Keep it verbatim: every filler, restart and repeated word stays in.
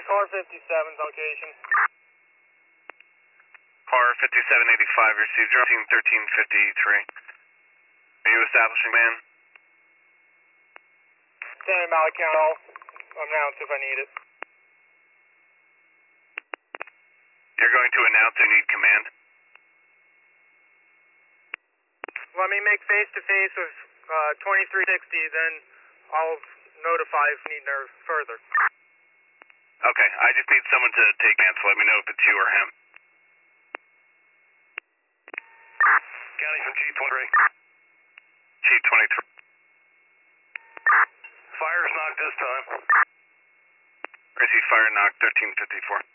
car fifty-seven's location. Car fifty-seven eighty-five, received thirteen fifty-three. Are you establishing man? Send him out of count. I'll announce if I need it. You're going to announce you need command? Let me make face-to-face with uh, twenty-three sixty, then I'll notify if need no further. Okay, I just need someone to take command, so let me know if it's you or him. County from Chief twenty-three. Chief twenty-three. Fire's knocked this time. Receive fire knock thirteen fifty-four.